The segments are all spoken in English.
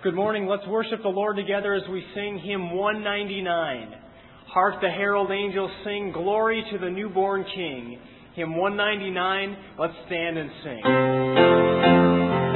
Good morning. Let's worship the Lord together as we sing hymn 199. Hark the herald angels sing, Glory to the newborn King. Hymn 199, let's stand and sing.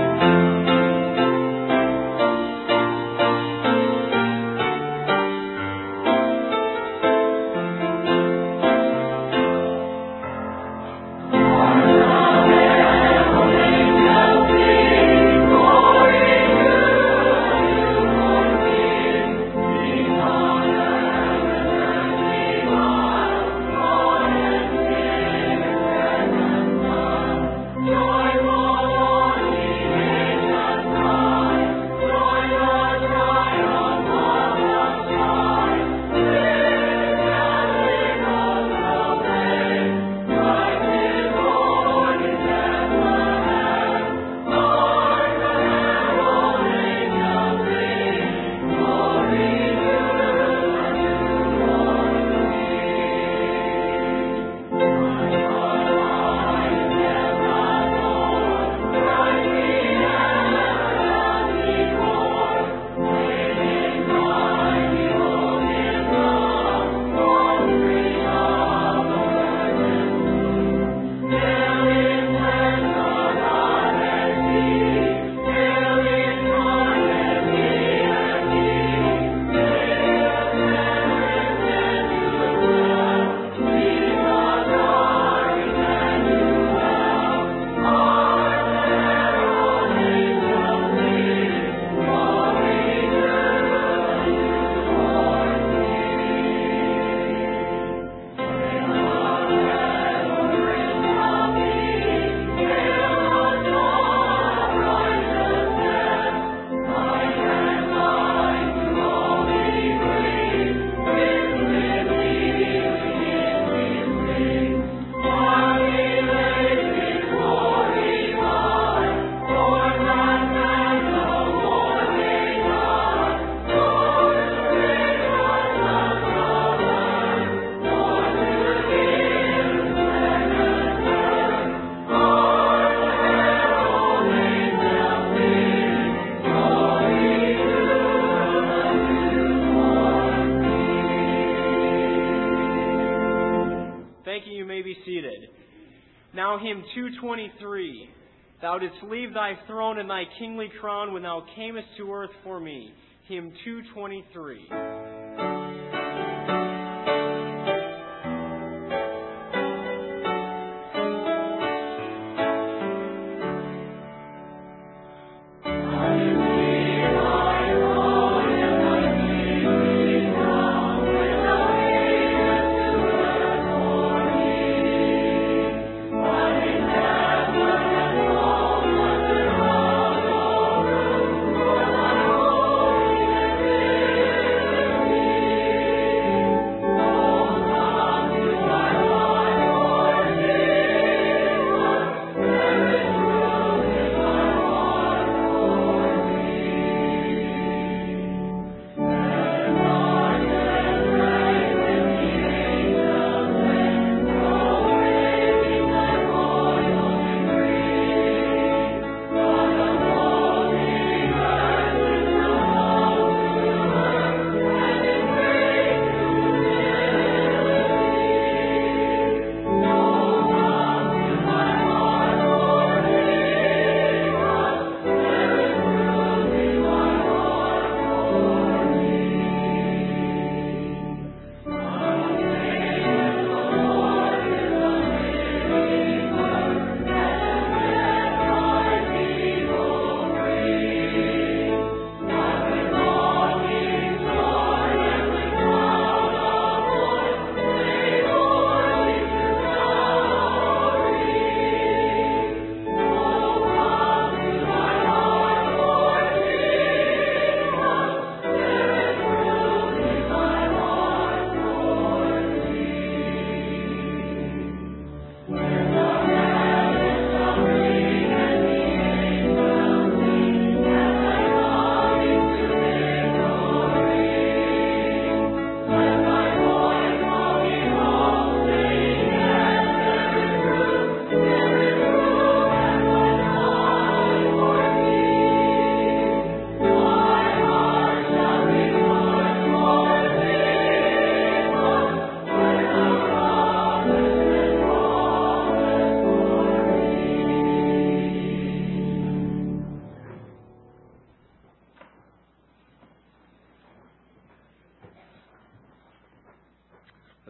Now hymn 223. Thou didst leave thy throne and thy kingly crown when thou camest to earth for me. Hymn 223.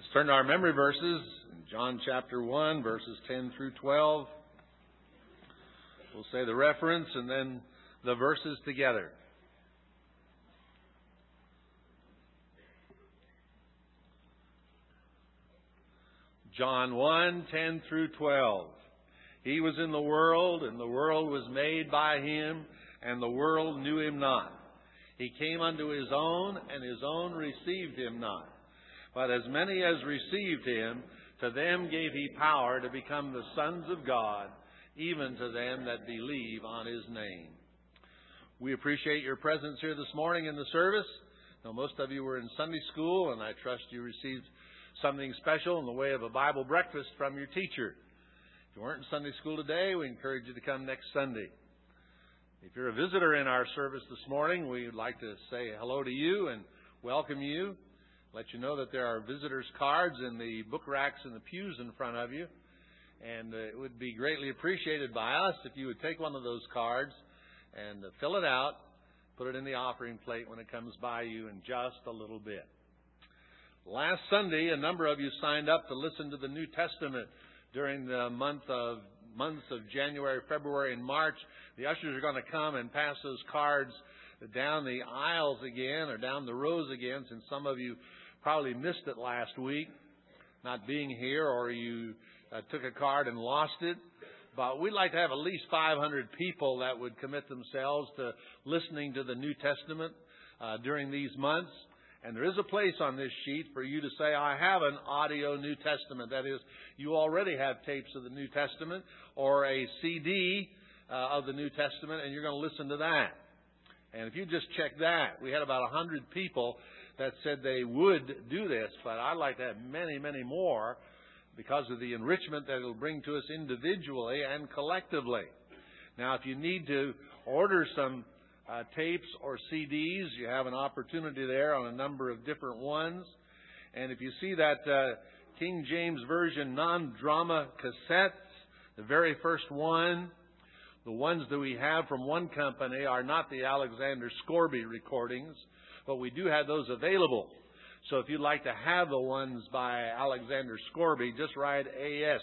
Let's turn to our memory verses, John chapter 1, verses 10 through 12. We'll say the reference and then the verses together. John 1, 10 through 12. He was in the world, and the world was made by him, and the world knew him not. He came unto his own, and his own received him not. But as many as received him, to them gave he power to become the sons of God, even to them that believe on his name. We appreciate your presence here this morning in the service. Now, most of you were in Sunday school, and I trust you received something special in the way of a Bible breakfast from your teacher. If you weren't in Sunday school today, we encourage you to come next Sunday. If you're a visitor in our service this morning, we would like to say hello to you and welcome you. Let you know that there are visitors' cards in the book racks in the pews in front of you. And it would be greatly appreciated by us if you would take one of those cards and fill it out, put it in the offering plate when it comes by you in just a little bit. Last Sunday, a number of you signed up to listen to the New Testament during the months of January, February, and March. The ushers are going to come and pass those cards down the aisles again or down the rows again, since some of you probably missed it last week, not being here, or you took a card and lost it. But we'd like to have at least 500 people that would commit themselves to listening to the New Testament during these months. And there is a place on this sheet for you to say, I have an audio New Testament. That is, you already have tapes of the New Testament or a CD of the New Testament, and you're going to listen to that. And if you just check that, we had about 100 people that said they would do this, but I'd like to have many, many more because of the enrichment that it'll bring to us individually and collectively. Now, if you need to order some tapes or CDs, you have an opportunity there on a number of different ones. And if you see that King James Version non-drama cassettes, the very first one, the ones that we have from one company are not the Alexander Scourby recordings, but we do have those available. So if you'd like to have the ones by Alexander Scourby, just write AS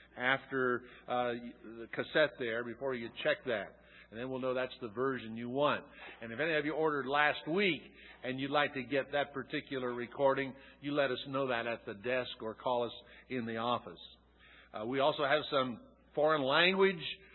after the cassette there before you check that. And then we'll know that's the version you want. And if any of you ordered last week and you'd like to get that particular recording, you let us know that at the desk or call us in the office. We also have some foreign language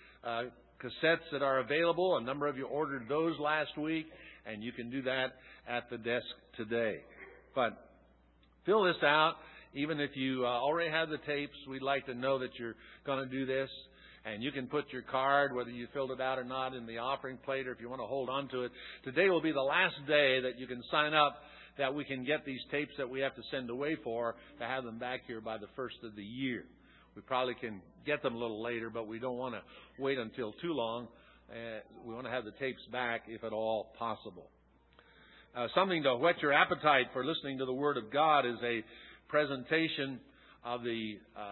cassettes that are available. A number of you ordered those last week, and you can do that at the desk today. But fill this out. Even if you already have the tapes, we'd like to know that you're going to do this. And you can put your card, whether you filled it out or not, in the offering plate, or if you want to hold on to it. Today will be the last day that you can sign up that we can get these tapes that we have to send away for to have them back here by the first of the year. We probably can get them a little later, but we don't want to wait until too long. We want to have the tapes back if at all possible. Something to whet your appetite for listening to the Word of God is a presentation of the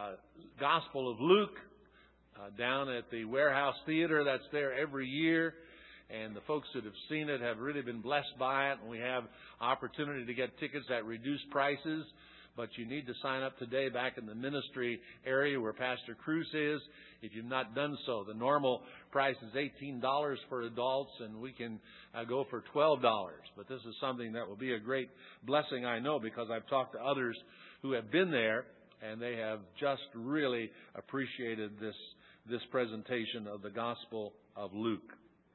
Gospel of Luke down at the Warehouse Theater. That's there every year. And the folks that have seen it have really been blessed by it. And we have opportunity to get tickets at reduced prices. But you need to sign up today back in the ministry area where Pastor Cruz is, if you've not done so. The normal price is $18 for adults, and we can go for $12. But this is something that will be a great blessing, I know, because I've talked to others who have been there, and they have just really appreciated this presentation of the Gospel of Luke.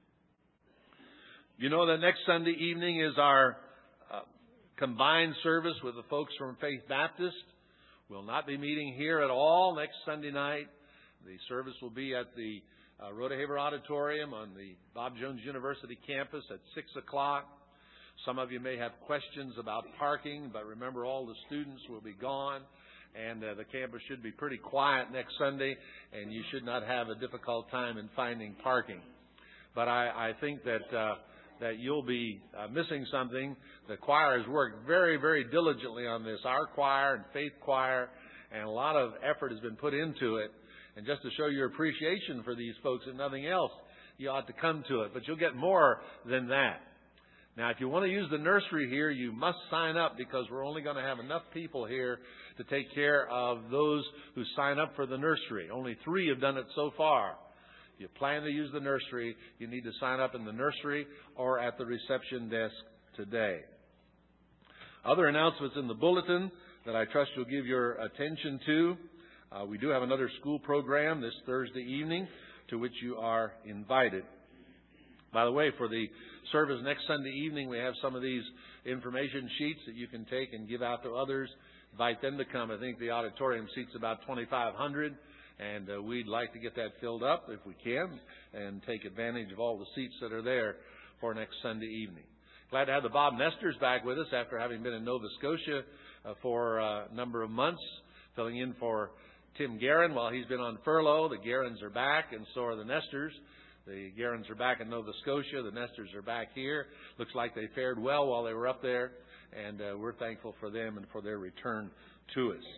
You know that next Sunday evening is our combined service with the folks from Faith Baptist. We'll not be meeting here at all next Sunday night. The service will be at the Rodeheaver Auditorium on the Bob Jones University campus at 6 o'clock. Some of you may have questions about parking, but remember all the students will be gone. And the campus should be pretty quiet next Sunday, and you should not have a difficult time in finding parking. But I think that you'll be missing something. The choir has worked very, very diligently on this. Our choir and Faith Choir, and a lot of effort has been put into it. And just to show your appreciation for these folks, if nothing else, you ought to come to it. But you'll get more than that. Now, if you want to use the nursery here, you must sign up because we're only going to have enough people here to take care of those who sign up for the nursery. Only 3 have done it so far. If you plan to use the nursery, you need to sign up in the nursery or at the reception desk today. Other announcements in the bulletin that I trust you'll give your attention to. We do have another school program this Thursday evening to which you are invited. By the way, for the service next Sunday evening, we have some of these information sheets that you can take and give out to others. Invite them to come. I think the auditorium seats about 2,500, and we'd like to get that filled up if we can and take advantage of all the seats that are there for next Sunday evening. Glad to have the Bob Nesters back with us after having been in Nova Scotia for a number of months, filling in for Tim Guerin while he's been on furlough. The Guerins are back, and so are the Nesters. The Guerins are back in Nova Scotia. The Nesters are back here. Looks like they fared well while they were up there, and we're thankful for them and for their return to us.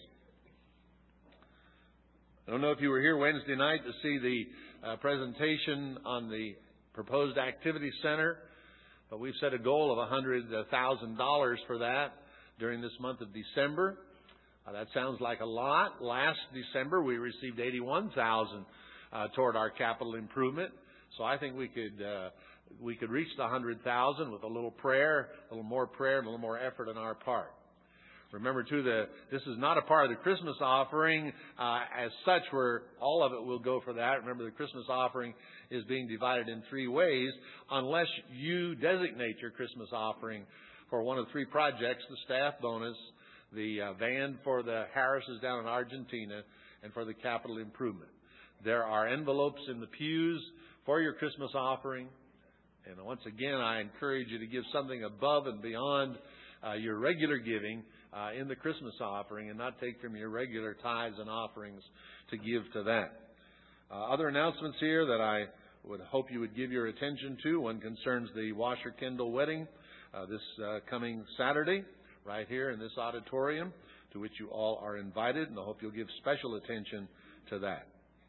I don't know if you were here Wednesday night to see the presentation on the proposed activity center, but we've set a goal of $100,000 for that during this month of December. That sounds like a lot. Last December, we received $81,000 toward our capital improvement. So I think we could reach the $100,000 with a little prayer, a little more prayer, and a little more effort on our part. Remember, too, this is not a part of the Christmas offering as such, where all of it will go for that. Remember, the Christmas offering is being divided in 3 ways, unless you designate your Christmas offering for one of 3 projects: the staff bonus, the van for the Harrises down in Argentina, and for the capital improvement. There are envelopes in the pews for your Christmas offering. And once again, I encourage you to give something above and beyond your regular giving in the Christmas offering, and not take from your regular tithes and offerings to give to that. Other announcements here that I would hope you would give your attention to. One concerns the Washer Kendall wedding this coming Saturday, right here in this auditorium, to which you all are invited, and I hope you'll give special attention to that.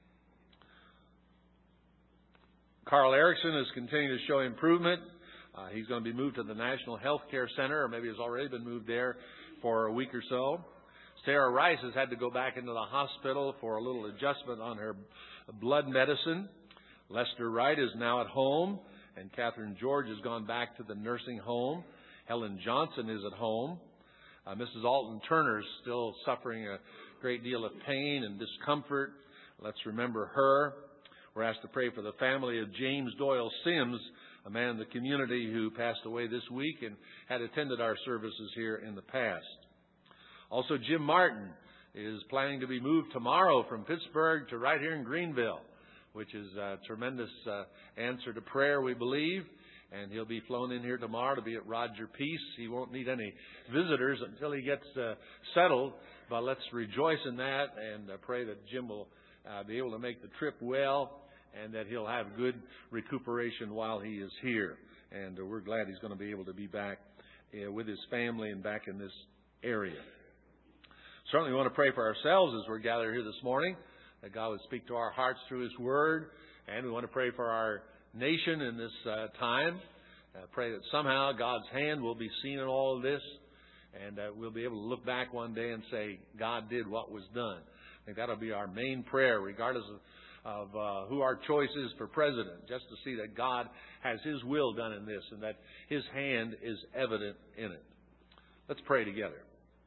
Carl Erickson is continuing to show improvement. He's going to be moved to the National Health Care Center, or maybe has already been moved there for a week or so. Sarah Rice has had to go back into the hospital for a little adjustment on her blood medicine. Lester Wright is now at home, and Catherine George has gone back to the nursing home. Helen Johnson is at home. Mrs. Alton Turner is still suffering a great deal of pain and discomfort. Let's remember her. We're asked to pray for the family of James Doyle Sims, a man in the community who passed away this week and had attended our services here in the past. Also, Jim Martin is planning to be moved tomorrow from Pittsburgh to right here in Greenville, which is a tremendous answer to prayer, we believe. And he'll be flown in here tomorrow to be at Roger Peace. He won't need any visitors until he gets settled. But let's rejoice in that and pray that Jim will be able to make the trip well, and that he'll have good recuperation while he is here. And we're glad he's going to be able to be back with his family and back in this area. Certainly we want to pray for ourselves as we're gathered here this morning, that God would speak to our hearts through His Word. And we want to pray for our nation in this time. Pray that somehow God's hand will be seen in all of this, and we'll be able to look back one day and say, God did what was done. I think that'll be our main prayer, regardless of who our choice is for president, just to see that God has His will done in this and that His hand is evident in it. Let's pray together.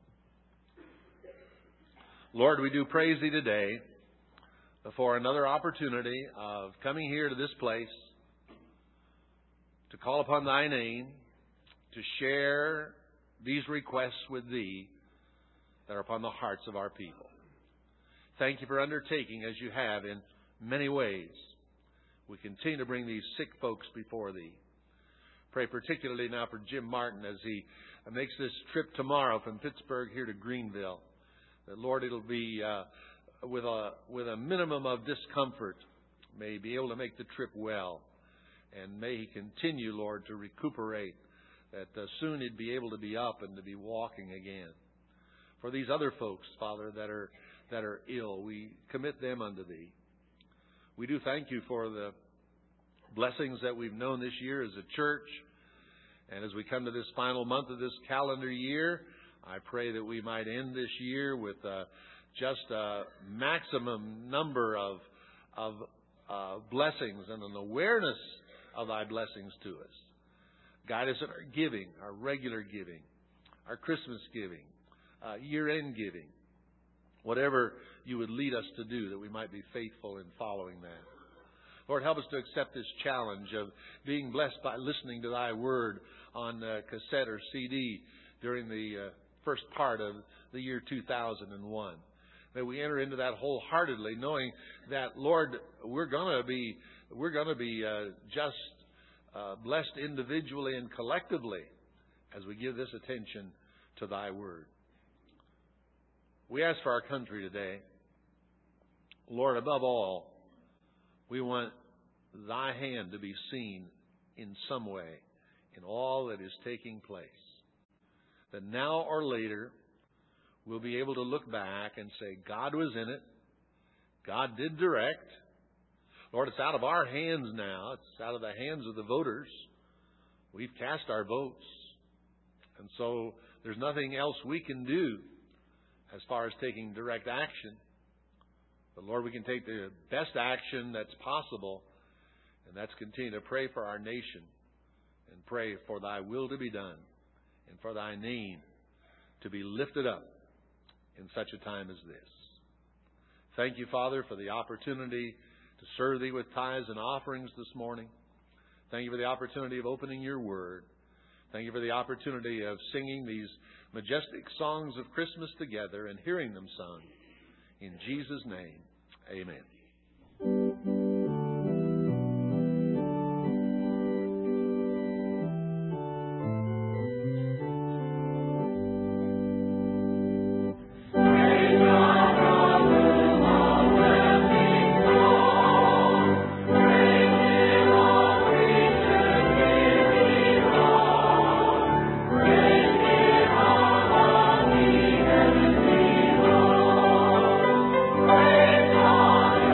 Lord, we do praise Thee today for another opportunity of coming here to this place to call upon Thy name, to share these requests with Thee that are upon the hearts of our people. Thank You for undertaking, as You have in many ways. We continue to bring these sick folks before Thee. Pray particularly now for Jim Martin as he makes this trip tomorrow from Pittsburgh here to Greenville. That, Lord, it'll be with a minimum of discomfort. May he be able to make the trip well. And may he continue, Lord, to recuperate. That soon he'd be able to be up and to be walking again. For these other folks, Father, that are ill, we commit them unto Thee. We do thank You for the blessings that we've known this year as a church. And as we come to this final month of this calendar year, I pray that we might end this year with just a maximum number of blessings and an awareness of Thy blessings to us. Guide us in our giving, our regular giving, our Christmas giving, year-end giving. Whatever You would lead us to do, that we might be faithful in following that. Lord, help us to accept this challenge of being blessed by listening to Thy Word on cassette or CD during the first part of the year 2001. May we enter into that wholeheartedly, knowing that, Lord, we're going to be just blessed individually and collectively as we give this attention to Thy Word. We ask for our country today. Lord, above all, we want Thy hand to be seen in some way in all that is taking place. That now or later, we'll be able to look back and say, God was in it. God did direct. Lord, it's out of our hands now. It's out of the hands of the voters. We've cast our votes. And so there's nothing else we can do as far as taking direct action. But Lord, we can take the best action that's possible, and that's continue to pray for our nation and pray for Thy will to be done and for Thy name to be lifted up in such a time as this. Thank You, Father, for the opportunity to serve Thee with tithes and offerings this morning. Thank You for the opportunity of opening Your Word. Thank You for the opportunity of singing these majestic songs of Christmas together and hearing them sung. In Jesus' name, amen. Praise God.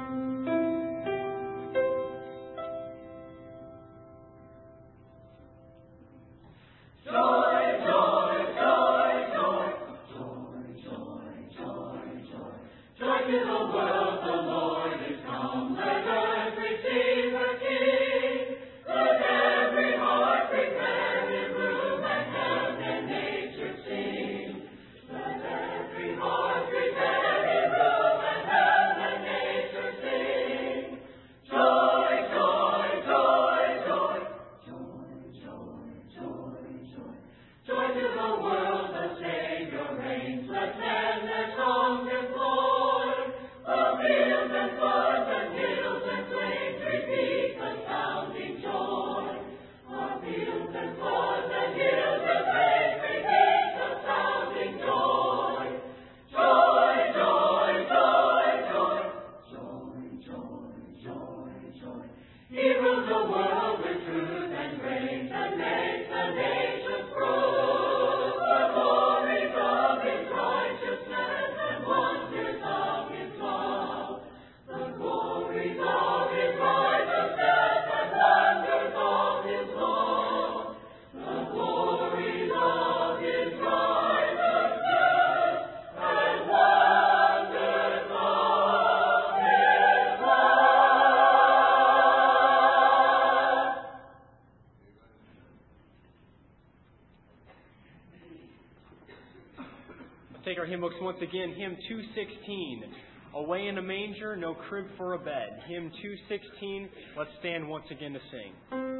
Take our hymn books once again. Hymn 216. Away in a manger, no crib for a bed. Hymn 216. Let's stand once again to sing.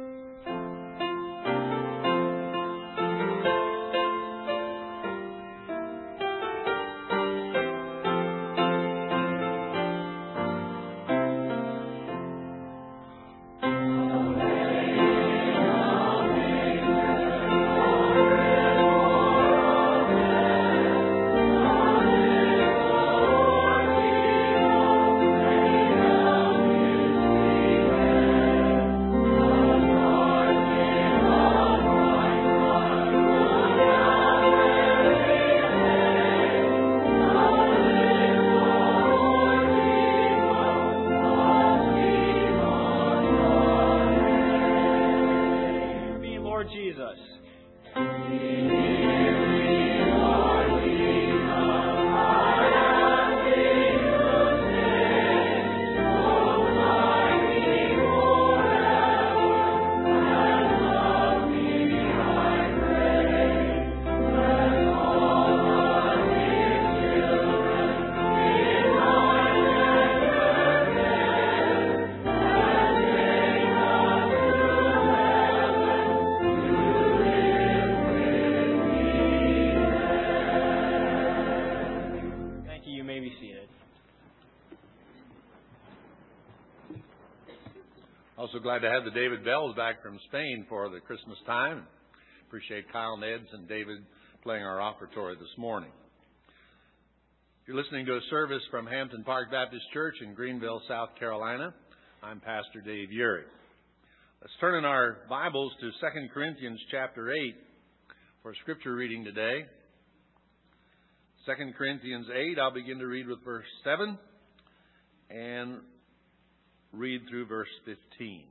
Also glad to have the David Bells back from Spain for the Christmas time. Appreciate Kyle Neds and David playing our offertory this morning. If you're listening to a service from Hampton Park Baptist Church in Greenville, South Carolina, I'm Pastor Dave Urey. Let's turn in our Bibles to 2 Corinthians chapter 8 for scripture reading today. 2 Corinthians 8, I'll begin to read with verse 7 and read through verse 15.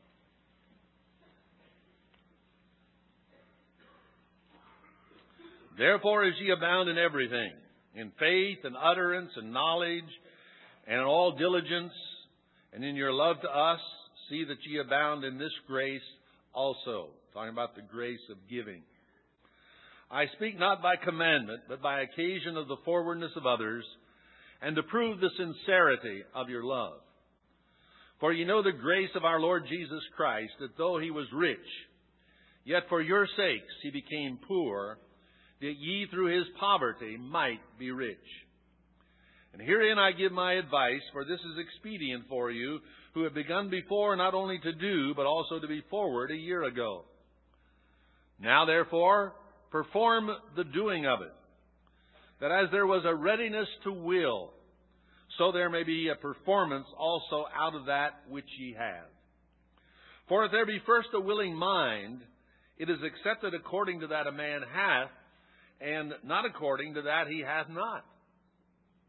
Therefore, as ye abound in everything, in faith and utterance and knowledge, and in all diligence, and in your love to us, see that ye abound in this grace also. Talking about the grace of giving. I speak not by commandment, but by occasion of the forwardness of others, and to prove the sincerity of your love. For ye know the grace of our Lord Jesus Christ, that though he was rich, yet for your sakes he became poor, that ye through his poverty might be rich. And herein I give my advice, for this is expedient for you, who have begun before not only to do, but also to be forward a year ago. Now therefore, perform the doing of it, that as there was a readiness to will, so there may be a performance also out of that which ye have. For if there be first a willing mind, it is accepted according to that a man hath, and not according to that he hath not.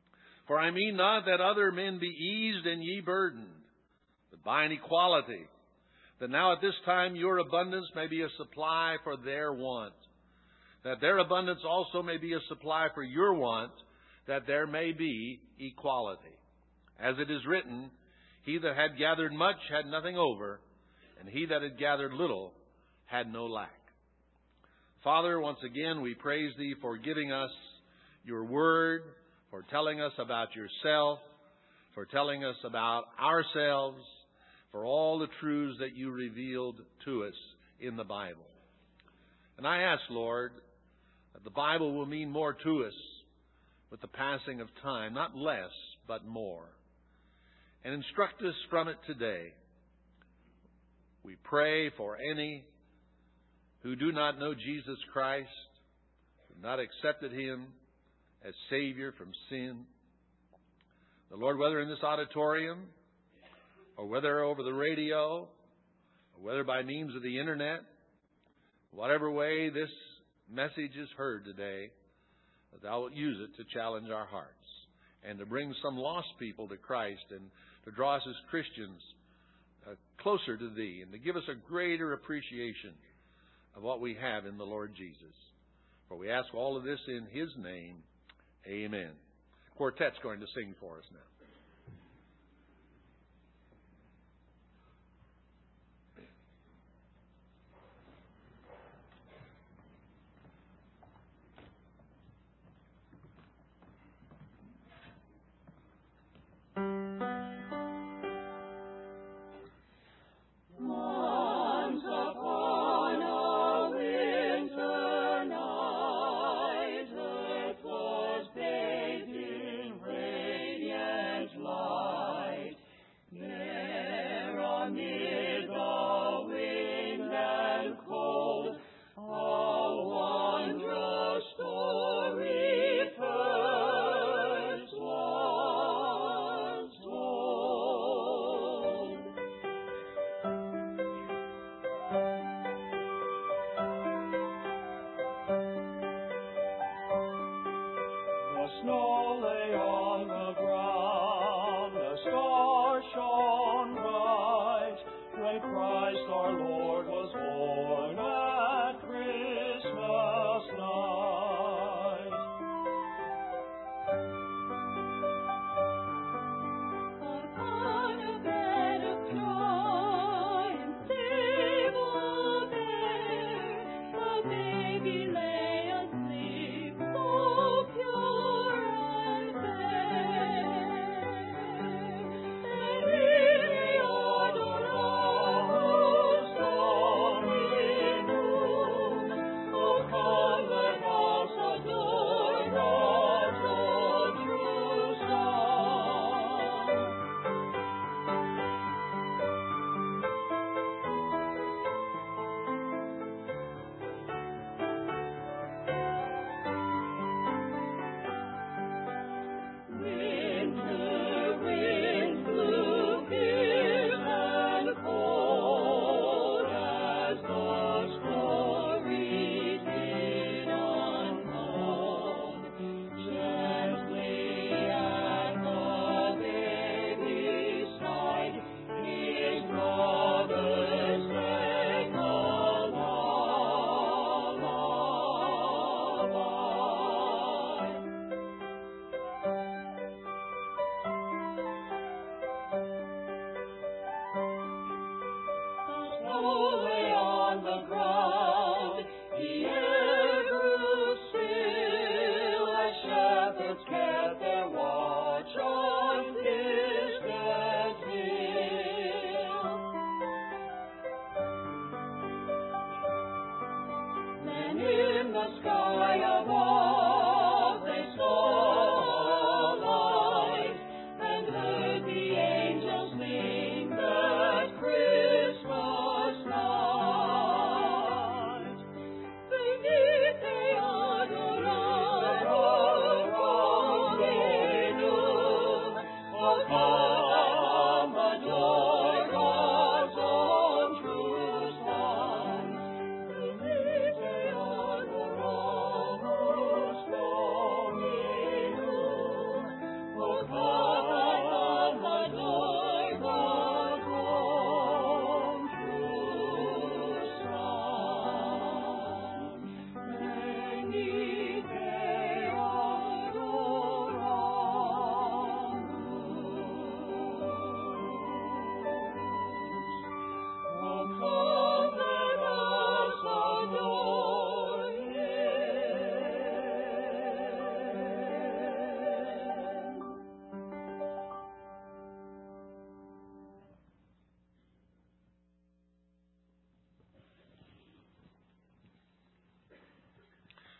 For I mean not that other men be eased and ye burdened, but by an equality, that now at this time your abundance may be a supply for their want, that their abundance also may be a supply for your want, that there may be equality. As it is written, he that had gathered much had nothing over, and he that had gathered little had no lack. Father, once again we praise Thee for giving us Your Word, for telling us about Yourself, for telling us about ourselves, for all the truths that You revealed to us in the Bible. And I ask, Lord, that the Bible will mean more to us with the passing of time, not less, but more. And instruct us from it today. We pray for any who do not know Jesus Christ, who have not accepted Him as Savior from sin. The Lord, whether in this auditorium, or whether over the radio, or whether by means of the internet, whatever way this message is heard today, that Thou wilt use it to challenge our hearts and to bring some lost people to Christ and to draw us as Christians closer to Thee and to give us a greater appreciation of what we have in the Lord Jesus. For we ask all of this in His name. Amen. Quartet's going to sing for us now.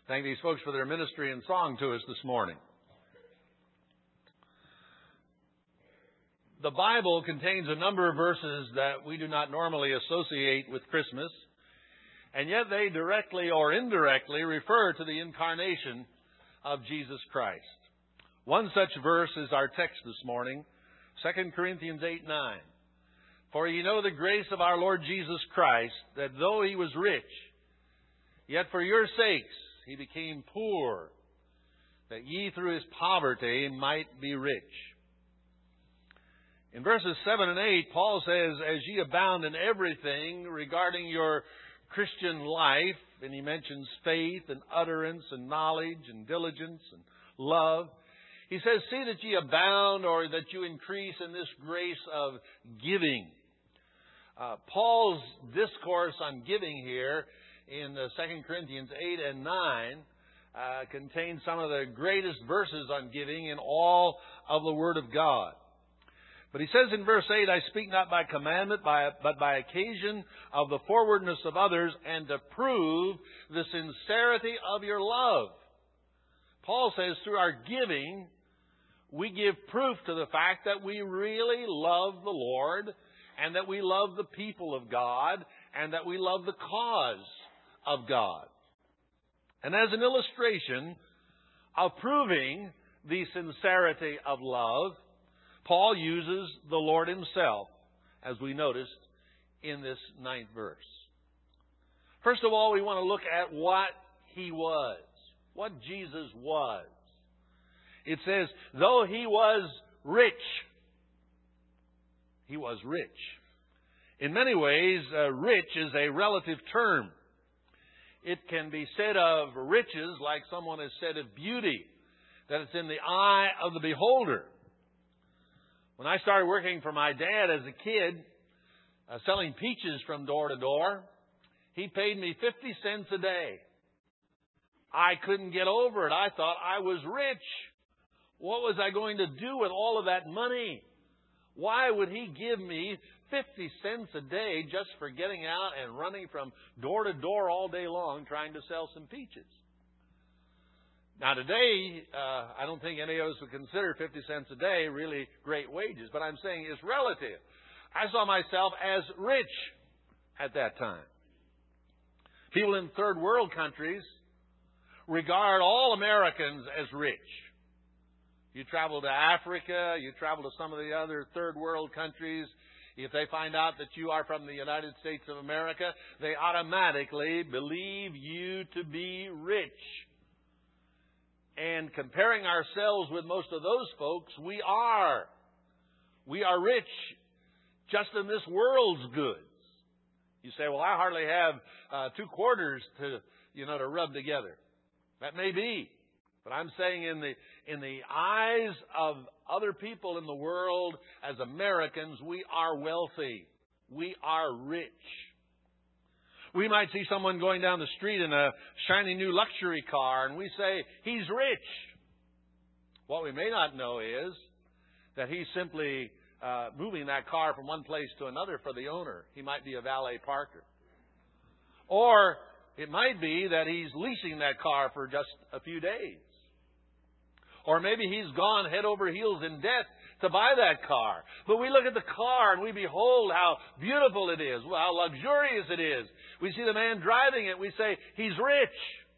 Thank these folks for their ministry and song to us this morning. The Bible contains a number of verses that we do not normally associate with Christmas, and yet they directly or indirectly refer to the incarnation of Jesus Christ. One such verse is our text this morning, 2 Corinthians 8:9. For ye know the grace of our Lord Jesus Christ, that though he was rich, yet for your sakes he became poor, that ye through his poverty might be rich. In verses 7 and 8, Paul says, as ye abound in everything regarding your Christian life, and he mentions faith and utterance and knowledge and diligence and love, he says, see that ye abound, or that you increase in this grace of giving. Paul's discourse on giving here in 2 Corinthians 8 and 9 contains some of the greatest verses on giving in all of the Word of God. But he says in verse 8, I speak not by commandment, but by occasion of the forwardness of others, and to prove the sincerity of your love. Paul says through our giving, we give proof to the fact that we really love the Lord, and that we love the people of God, and that we love the cause of God. And as an illustration of proving the sincerity of love, Paul uses the Lord himself, as we noticed in this 9th verse. First of all, we want to look at what he was, what Jesus was. It says, though he was rich, he was rich. In many ways, rich is a relative term. It can be said of riches like someone has said of beauty, that it's in the eye of the beholder. When I started working for my dad as a kid, selling peaches from door to door, he paid me 50 cents a day. I couldn't get over it. I thought I was rich. What was I going to do with all of that money? Why would he give me 50 cents a day just for getting out and running from door to door all day long trying to sell some peaches? Now today, I don't think any of us would consider 50 cents a day really great wages, but I'm saying it's relative. I saw myself as rich at that time. People in third world countries regard all Americans as rich. You travel to Africa, you travel to some of the other third world countries, if they find out that you are from the United States of America, they automatically believe you to be rich. And comparing ourselves with most of those folks, we are rich just in this world's goods. You say, well, I hardly have 2 quarters to rub together. That may be. But I'm saying in the eyes of other people in the world, as Americans, we are wealthy. We are rich. We might see someone going down the street in a shiny new luxury car, and we say, he's rich. What we may not know is that he's simply moving that car from one place to another for the owner. He might be a valet parker. Or it might be that he's leasing that car for just a few days. Or maybe he's gone head over heels in debt to buy that car. But we look at the car and we behold how beautiful it is, how luxurious it is. We see the man driving it. We say, he's rich.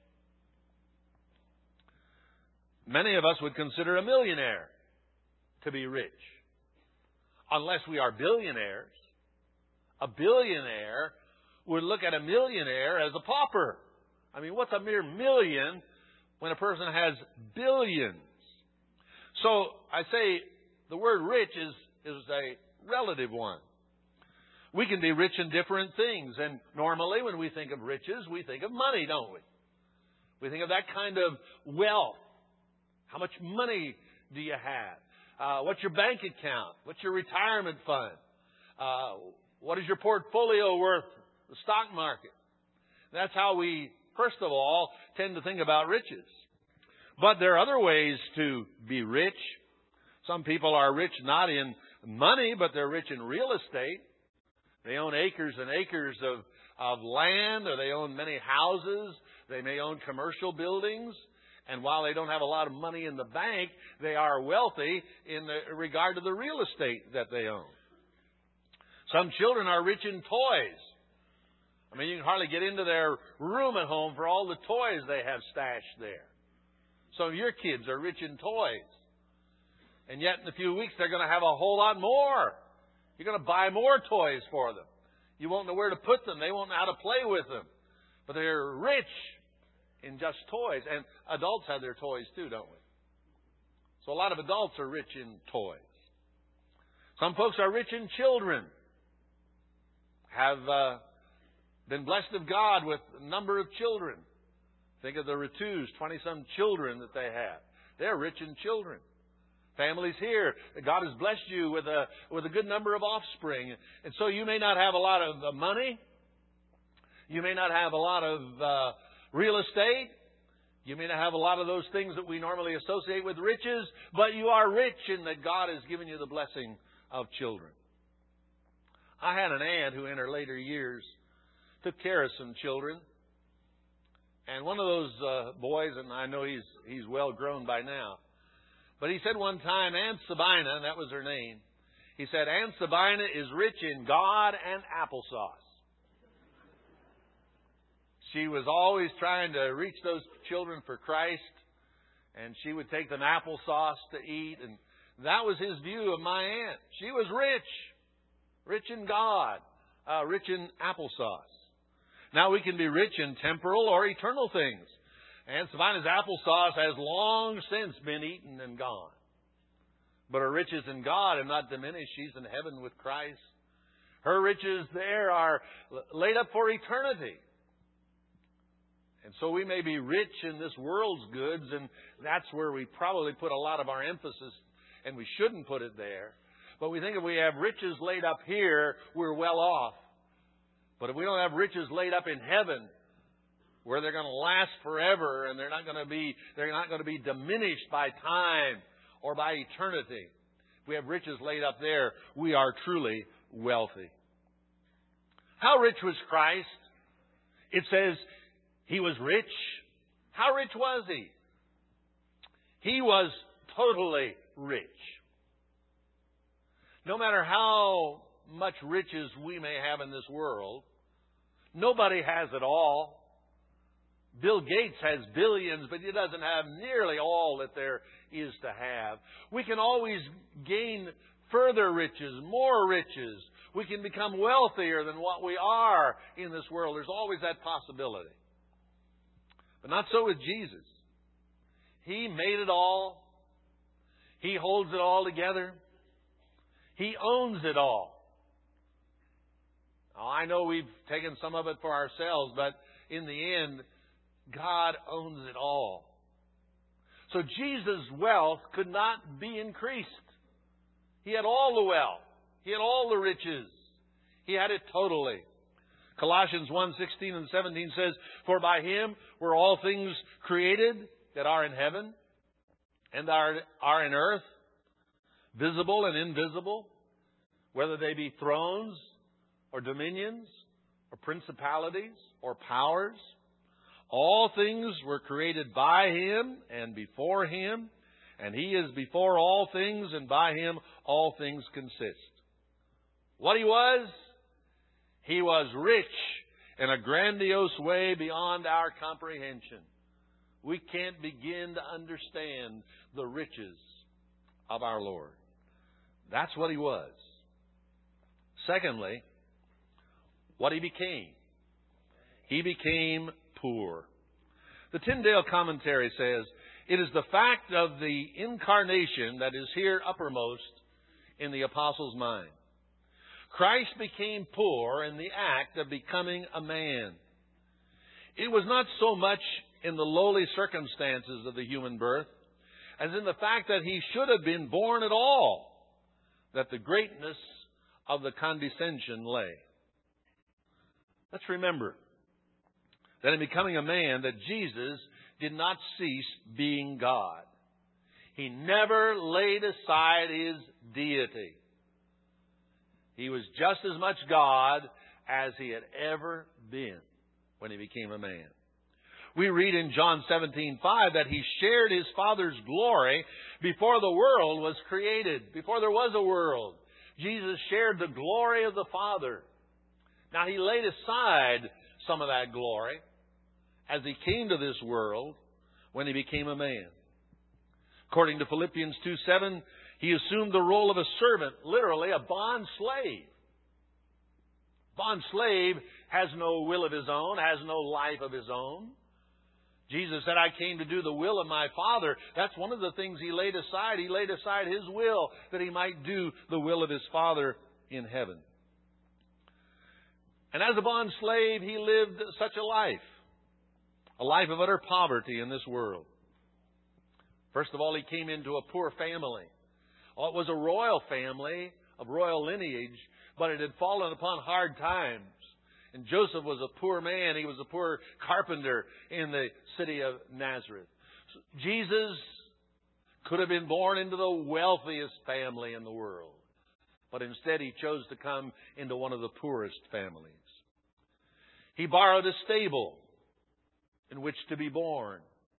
Many of us would consider a millionaire to be rich. Unless we are billionaires. A billionaire would look at a millionaire as a pauper. I mean, what's a mere million when a person has billions? So I say the word rich is a relative one. We can be rich in different things. And normally when we think of riches, we think of money, don't we? We think of that kind of wealth. How much money do you have? What's your bank account? What's your retirement fund? What is your portfolio worth? The stock market. That's how we, first of all, tend to think about riches. But there are other ways to be rich. Some people are rich not in money, but they're rich in real estate. They own acres and acres of land, or they own many houses. They may own commercial buildings. And while they don't have a lot of money in the bank, they are wealthy in regard to the real estate that they own. Some children are rich in toys. I mean, you can hardly get into their room at home for all the toys they have stashed there. Some of your kids are rich in toys. And yet in a few weeks they're going to have a whole lot more. You're going to buy more toys for them. You won't know where to put them. They won't know how to play with them. But they're rich in just toys. And adults have their toys too, don't we? So a lot of adults are rich in toys. Some folks are rich in children. Have been blessed of God with a number of children. Think of the Ritus, 20-some children that they have. They're rich in children. Families here, God has blessed you with a good number of offspring. And so you may not have a lot of money. You may not have a lot of real estate. You may not have a lot of those things that we normally associate with riches, but you are rich in that God has given you the blessing of children. I had an aunt who in her later years took care of some children. And one of those boys, and I know he's well grown by now, but he said one time, Aunt Sabina, and that was her name, he said, Aunt Sabina is rich in God and applesauce. She was always trying to reach those children for Christ, and she would take them applesauce to eat, and that was his view of my aunt. She was rich in God, rich in applesauce. Now we can be rich in temporal or eternal things. Aunt Sabina's applesauce has long since been eaten and gone. But her riches in God have not diminished. She's in heaven with Christ. Her riches there are laid up for eternity. And so we may be rich in this world's goods, and that's where we probably put a lot of our emphasis, and we shouldn't put it there. But we think if we have riches laid up here, we're well off. But if we don't have riches laid up in heaven, where they're going to last forever and they're not going to be diminished by time or by eternity. If we have riches laid up there, we are truly wealthy. How rich was Christ? It says he was rich. How rich was he? He was totally rich. No matter how much riches we may have in this world, nobody has it all. Bill Gates has billions, but he doesn't have nearly all that there is to have. We can always gain further riches, more riches. We can become wealthier than what we are in this world. There's always that possibility. But not so with Jesus. He made it all. He holds it all together. He owns it all. Now, I know we've taken some of it for ourselves, but in the end, God owns it all. So Jesus' wealth could not be increased. He had all the wealth. He had all the riches. He had it totally. Colossians 1:16 and 17 says, For by Him were all things created that are in heaven and are in earth, visible and invisible, whether they be thrones or dominions or principalities or powers. All things were created by Him and before Him, and He is before all things, and by Him all things consist. What He was rich in a grandiose way beyond our comprehension. We can't begin to understand the riches of our Lord. That's what He was. Secondly, what He became. He became poor. The Tyndale commentary says, it is the fact of the incarnation that is here uppermost in the apostle's mind. Christ became poor in the act of becoming a man. It was not so much in the lowly circumstances of the human birth as in the fact that He should have been born at all, that the greatness of the condescension lay. Let's remember that in becoming a man, that Jesus did not cease being God. He never laid aside His deity. He was just as much God as He had ever been when He became a man. We read in John 17:5 that He shared His Father's glory before the world was created, before there was a world. Jesus shared the glory of the Father. Now, He laid aside some of that glory as He came to this world when He became a man. According to Philippians 2:7, He assumed the role of a servant, literally a bond slave. Bond slave has no will of his own, has no life of his own. Jesus said, I came to do the will of my Father. That's one of the things He laid aside. He laid aside His will that He might do the will of His Father in heaven. And as a bond slave, He lived such a life of utter poverty in this world. First of all, He came into a poor family. Oh, it was a royal family of royal lineage, but it had fallen upon hard times. And Joseph was a poor man. He was a poor carpenter in the city of Nazareth. Jesus could have been born into the wealthiest family in the world. But instead He chose to come into one of the poorest families. He borrowed a stable in which to be born.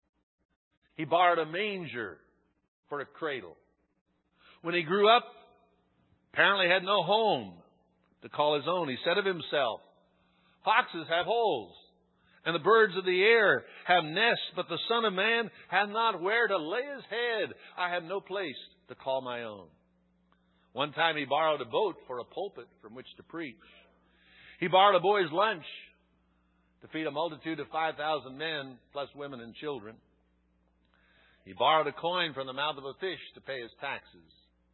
He borrowed a manger for a cradle. When He grew up, apparently had no home to call His own. He said of Himself, foxes have holes, and the birds of the air have nests, but the Son of Man hath not where to lay His head. I have no place to call my own. One time He borrowed a boat for a pulpit from which to preach. He borrowed a boy's lunch to feed a multitude of 5,000 men, plus women and children. He borrowed a coin from the mouth of a fish to pay his taxes.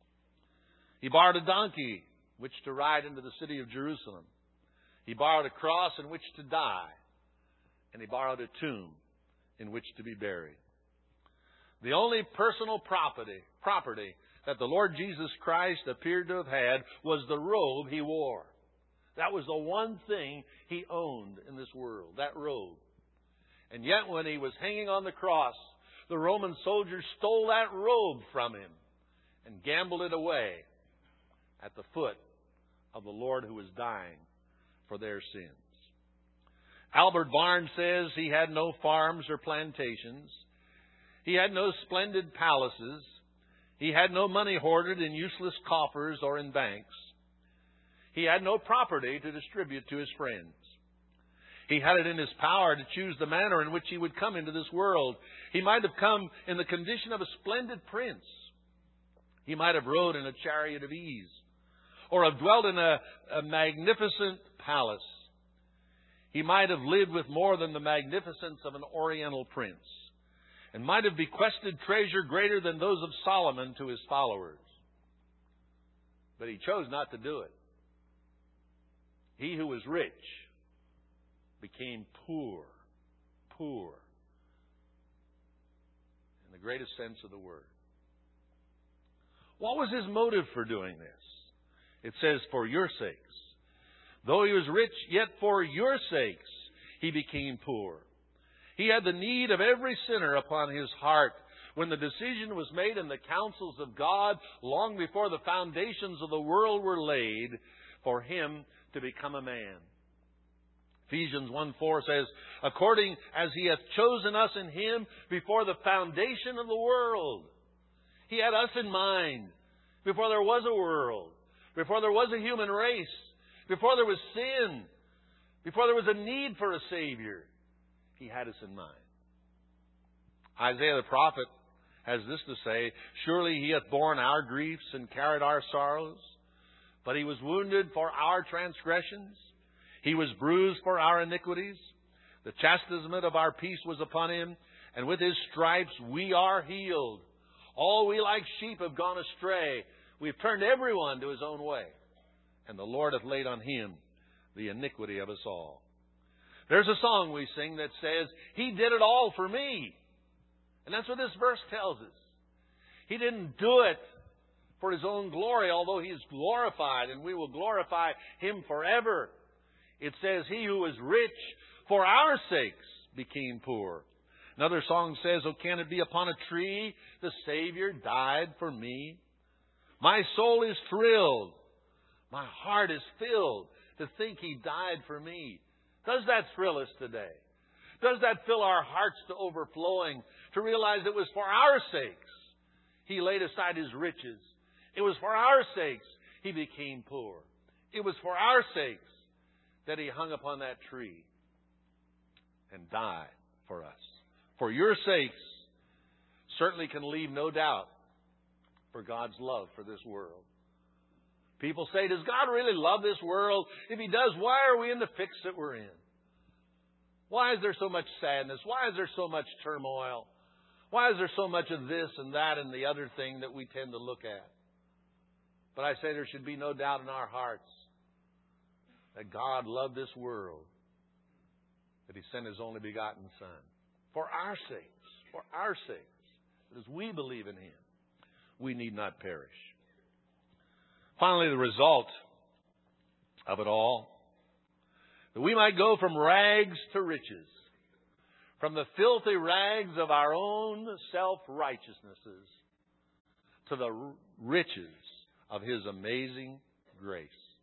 He borrowed a donkey which to ride into the city of Jerusalem. He borrowed a cross in which to die, and He borrowed a tomb in which to be buried. The only personal property that the Lord Jesus Christ appeared to have had was the robe He wore. That was the one thing He owned in this world, that robe. And yet when He was hanging on the cross, the Roman soldiers stole that robe from Him and gambled it away at the foot of the Lord who was dying for their sins. Albert Barnes says He had no farms or plantations. He had no splendid palaces. He had no money hoarded in useless coffers or in banks. He had no property to distribute to His friends. He had it in His power to choose the manner in which He would come into this world. He might have come in the condition of a splendid prince. He might have rode in a chariot of ease, or have dwelt in a magnificent palace. He might have lived with more than the magnificence of an oriental prince, and might have bequested treasure greater than those of Solomon to his followers. But He chose not to do it. He who was rich became poor in the greatest sense of the word. What was His motive for doing this? It says, for your sakes. Though He was rich, yet for your sakes He became poor. He had the need of every sinner upon His heart when the decision was made in the counsels of God long before the foundations of the world were laid for Him to become a man. Ephesians 1:4 says, according as He hath chosen us in Him before the foundation of the world. He had us in mind before there was a world, before there was a human race, before there was sin, before there was a need for a Savior. He had us in mind. Isaiah the prophet has this to say, surely He hath borne our griefs and carried our sorrows, but He was wounded for our transgressions. He was bruised for our iniquities. The chastisement of our peace was upon Him, and with His stripes we are healed. All we like sheep have gone astray. We've turned everyone to his own way, and the Lord hath laid on Him the iniquity of us all. There's a song we sing that says, He did it all for me. And that's what this verse tells us. He didn't do it for His own glory, although He is glorified, and we will glorify Him forever. It says, He who is rich for our sakes became poor. Another song says, oh, can it be upon a tree the Savior died for me? My soul is thrilled. My heart is filled to think He died for me? Does that thrill us today? Does that fill our hearts to overflowing to realize it was for our sakes He laid aside His riches? It was for our sakes He became poor. It was for our sakes that He hung upon that tree and died for us. For your sakes certainly can leave no doubt for God's love for this world. People say, does God really love this world? If He does, why are we in the fix that we're in? Why is there so much sadness? Why is there so much turmoil? Why is there so much of this and that and the other thing that we tend to look at? But I say there should be no doubt in our hearts that God loved this world, that He sent His only begotten Son. For our sakes, that as we believe in Him, we need not perish. Finally, the result of it all, that we might go from rags to riches, from the filthy rags of our own self-righteousnesses to the riches of His amazing grace.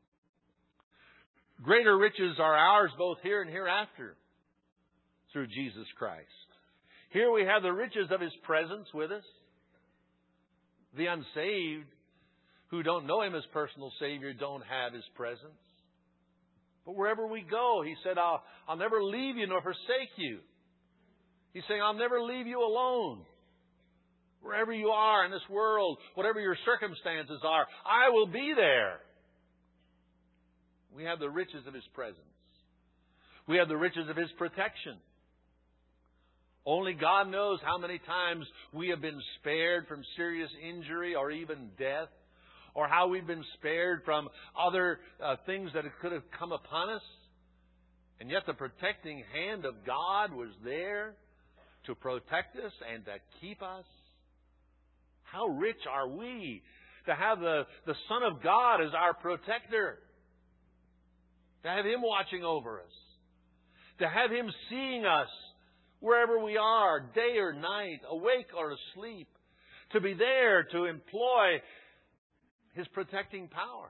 Greater riches are ours both here and hereafter through Jesus Christ. Here we have the riches of His presence with us. The unsaved who don't know Him as personal Savior don't have His presence. But wherever we go, He said, I'll never leave you nor forsake you. He's saying, I'll never leave you alone. Wherever you are in this world, whatever your circumstances are, I will be there. We have the riches of His presence. We have the riches of His protection. Only God knows how many times we have been spared from serious injury or even death, or how we've been spared from other things that could have come upon us. And yet the protecting hand of God was there to protect us and to keep us. How rich are we to have the Son of God as our protector, to have Him watching over us, to have Him seeing us wherever we are, day or night, awake or asleep, to be there to employ His protecting power.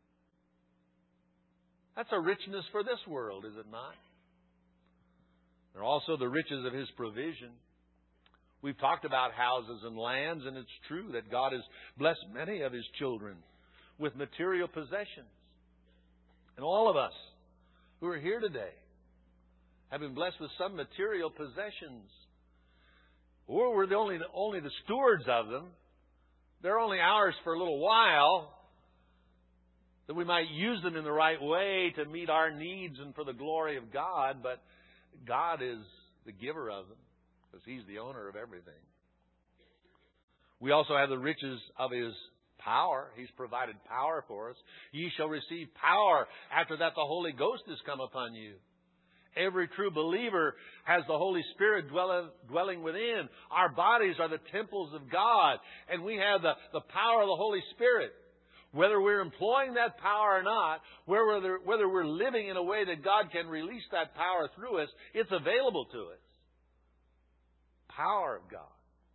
That's a richness for this world, is it not? There are also the riches of His provision. We've talked about houses and lands, and it's true that God has blessed many of His children with material possessions. And all of us who are here today have been blessed with some material possessions. Or we're only the stewards of them. They're only ours for a little while, that we might use them in the right way to meet our needs and for the glory of God. But God is the giver of them, because He's the owner of everything. We also have the riches of His power. He's provided power for us. Ye shall receive power. After that, the Holy Ghost has come upon you. Every true believer has the Holy Spirit dwelling within. Our bodies are the temples of God, and we have the power of the Holy Spirit. Whether we're employing that power or not, whether we're living in a way that God can release that power through us, it's available to us. Power of God.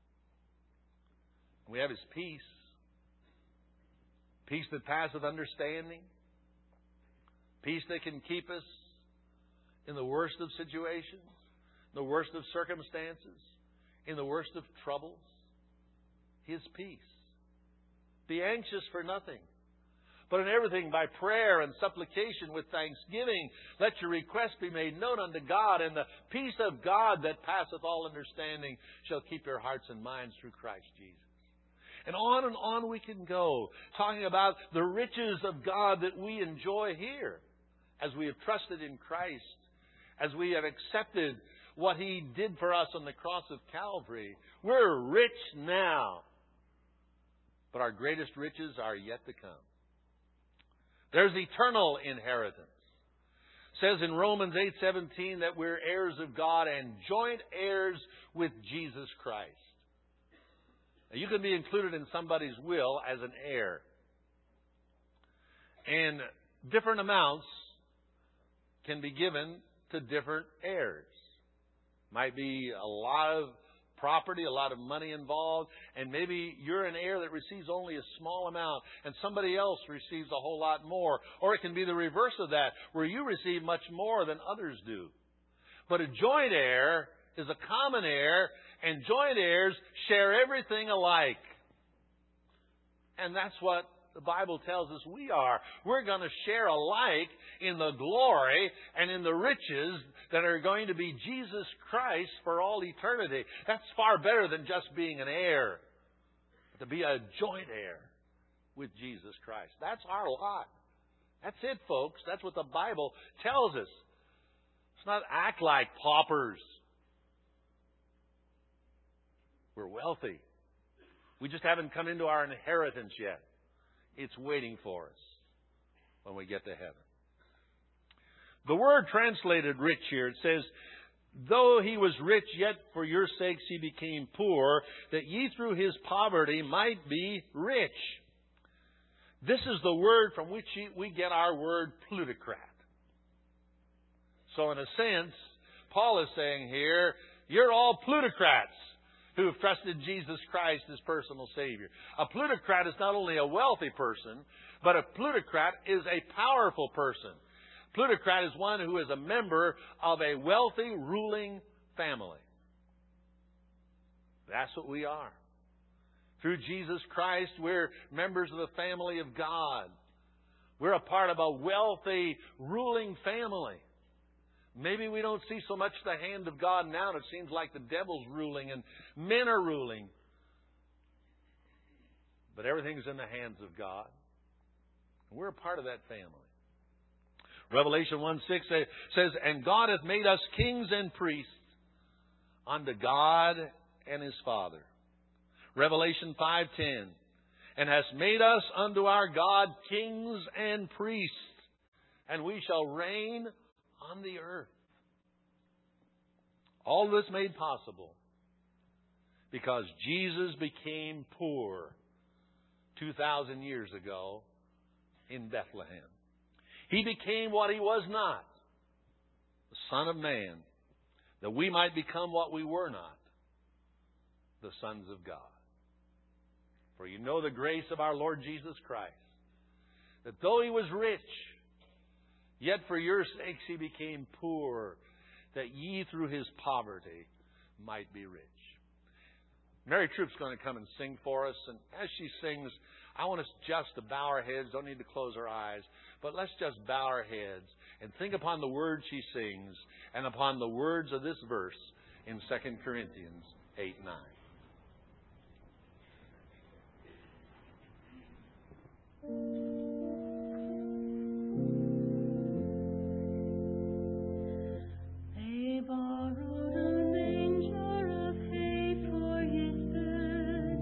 We have His peace. Peace that passeth understanding. Peace that can keep us in the worst of situations, the worst of circumstances, in the worst of troubles. His peace. Be anxious for nothing, but in everything by prayer and supplication with thanksgiving, let your requests be made known unto God, and the peace of God that passeth all understanding shall keep your hearts and minds through Christ Jesus. And on we can go, talking about the riches of God that we enjoy here as we have trusted in Christ, as we have accepted what He did for us on the cross of Calvary. We're rich now, but our greatest riches are yet to come. There's eternal inheritance. It says in Romans 8:17 that we're heirs of God and joint heirs with Jesus Christ. Now, you can be included in somebody's will as an heir. And different amounts can be given to different heirs. Might be a lot of property, a lot of money involved, and maybe you're an heir that receives only a small amount and somebody else receives a whole lot more. Or it can be the reverse of that, where you receive much more than others do. But a joint heir is a common heir, and joint heirs share everything alike. And that's what the Bible tells us we are. We're going to share alike in the glory and in the riches that are going to be Jesus Christ for all eternity. That's far better than just being an heir. To be a joint heir with Jesus Christ. That's our lot. That's it, folks. That's what the Bible tells us. Let's not act like paupers. We're wealthy. We just haven't come into our inheritance yet. It's waiting for us when we get to heaven. The word translated rich here, it says, though he was rich, yet for your sakes he became poor, that ye through his poverty might be rich. This is the word from which we get our word plutocrat. So in a sense, Paul is saying here, you're all plutocrats who have trusted Jesus Christ as personal Savior. A plutocrat is not only a wealthy person, but a plutocrat is a powerful person. Plutocrat is one who is a member of a wealthy, ruling family. That's what we are. Through Jesus Christ, we're members of the family of God. We're a part of a wealthy, ruling family. Maybe we don't see so much the hand of God now, and it seems like the devil's ruling and men are ruling. But everything's in the hands of God. We're a part of that family. Revelation 1:6 says, and God hath made us kings and priests unto God and His Father. Revelation 5:10, and hast made us unto our God kings and priests, and we shall reign on the earth. All this made possible because Jesus became poor 2,000 years ago in Bethlehem. He became what He was not, the Son of Man, that we might become what we were not, the sons of God. For you know the grace of our Lord Jesus Christ, that though He was rich, yet for your sakes He became poor, that ye through His poverty might be rich. Mary Troop's going to come and sing for us, and as she sings, I want us just to bow our heads. Don't need to close our eyes, but let's just bow our heads and think upon the words she sings and upon the words of this verse in 2 Corinthians 8:9. They borrowed a manger of hay for His bed,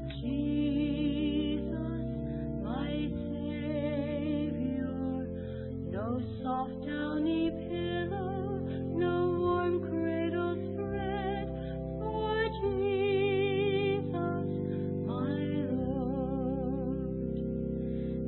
Jesus, my Savior. No soft downy pillow, no warm cradle spread for Jesus, my Lord.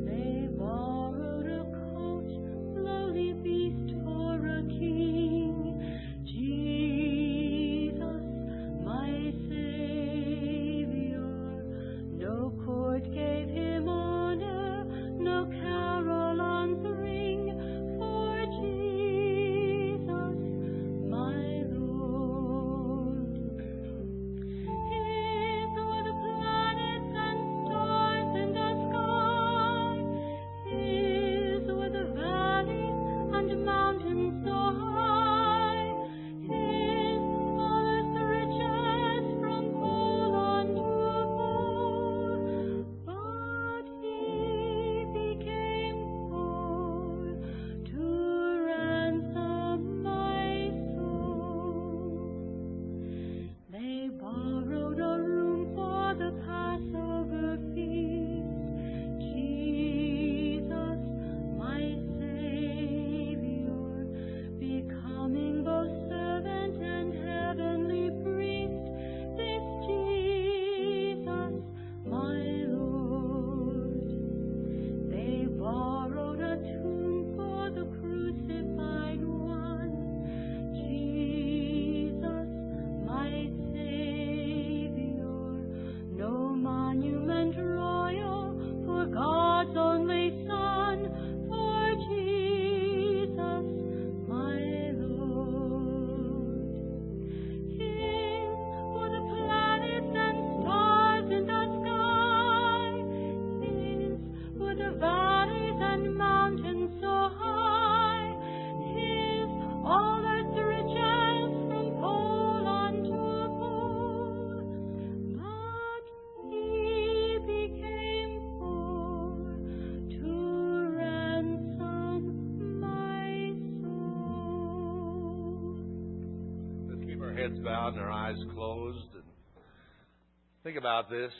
heads bowed and our eyes closed. And think about this.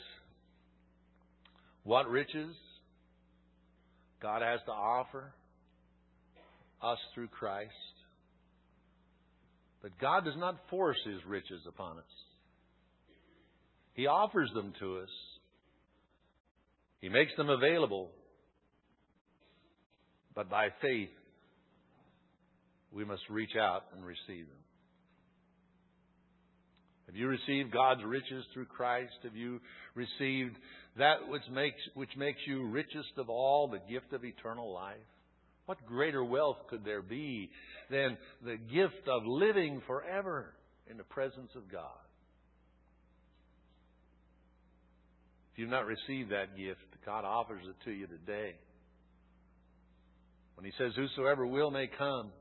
What riches God has to offer us through Christ. But God does not force His riches upon us. He offers them to us. He makes them available. But by faith, we must reach out and receive them. Have you received God's riches through Christ? Have you received that which makes you richest of all, the gift of eternal life? What greater wealth could there be than the gift of living forever in the presence of God? If you've not received that gift, God offers it to you today. When He says, "Whosoever will may come."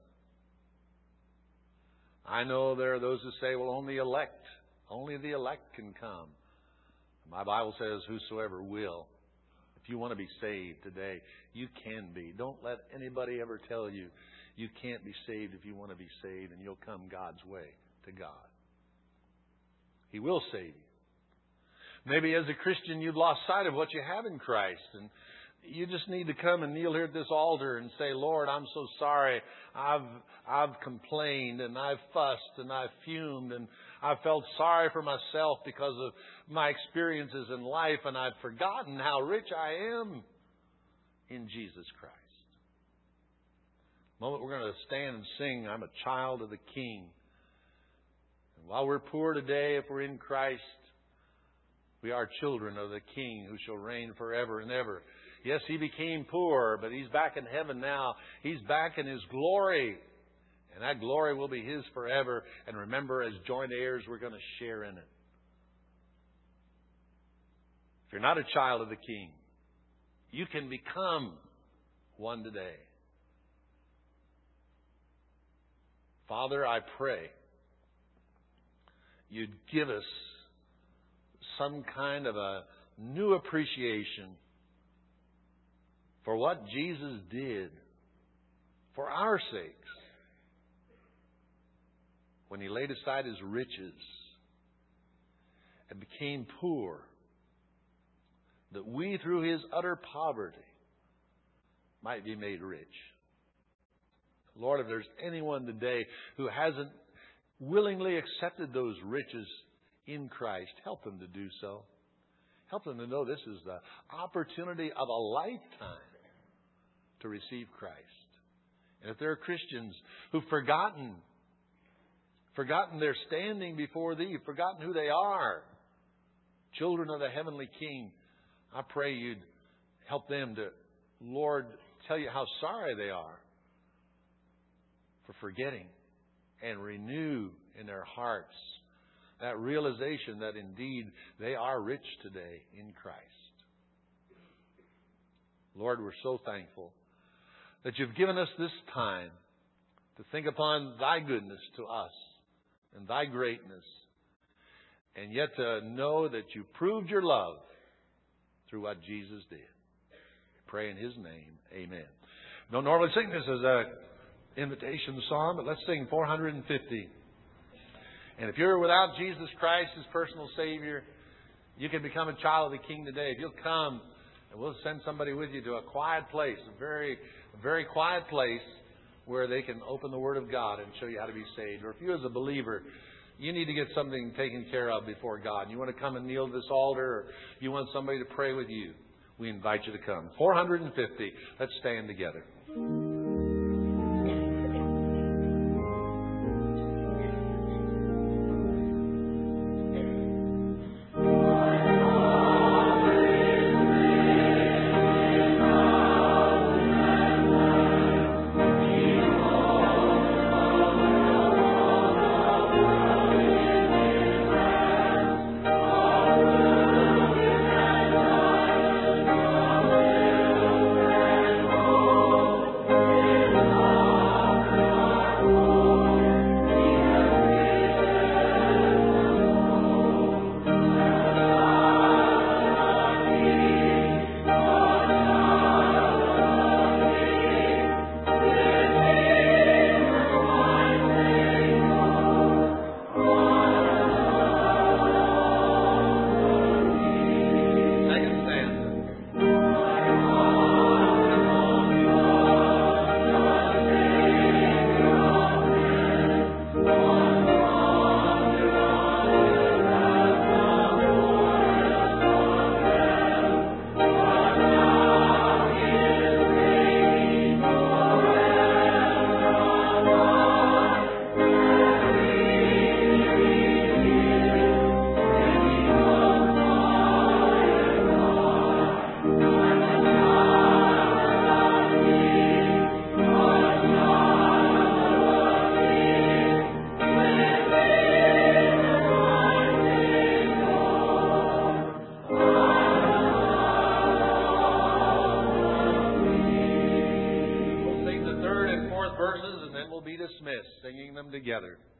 I know there are those who say, well, only the elect can come. My Bible says, "Whosoever will." If you want to be saved today, you can be. Don't let anybody ever tell you you can't be saved if you want to be saved, and you'll come God's way to God. He will save you. Maybe as a Christian you've lost sight of what you have in Christ, and you just need to come and kneel here at this altar and say, "Lord, I'm so sorry. I've complained and I've fussed and I've fumed and I've felt sorry for myself because of my experiences in life, and I've forgotten how rich I am in Jesus Christ." The moment we're going to stand and sing, "I'm a child of the King." And while we're poor today, if we're in Christ, we are children of the King who shall reign forever and ever. Yes, He became poor, but He's back in heaven now. He's back in His glory. And that glory will be His forever. And remember, as joint heirs, we're going to share in it. If you're not a child of the King, you can become one today. Father, I pray You'd give us some kind of a new appreciation for what Jesus did for our sakes when He laid aside His riches and became poor, that we through His utter poverty might be made rich. Lord, if there's anyone today who hasn't willingly accepted those riches in Christ, help them to do so. Help them to know this is the opportunity of a lifetime to receive Christ. And if there are Christians who've forgotten their standing before Thee, forgotten who they are, children of the heavenly King, I pray You'd help them to, Lord, tell You how sorry they are for forgetting, and renew in their hearts that realization that indeed they are rich today in Christ. Lord, we're so thankful that You've given us this time to think upon Thy goodness to us and Thy greatness, and yet to know that You proved Your love through what Jesus did. Pray in His name. Amen. We don't normally sing this as an invitation song, but let's sing 450. And if you're without Jesus Christ as personal Savior, you can become a child of the King today. If you'll come, and we'll send somebody with you to a quiet place, a very quiet place where they can open the Word of God and show you how to be saved. Or if you as a believer, you need to get something taken care of before God, and you want to come and kneel to this altar, or you want somebody to pray with you, we invite you to come. 450. Let's stand together. together.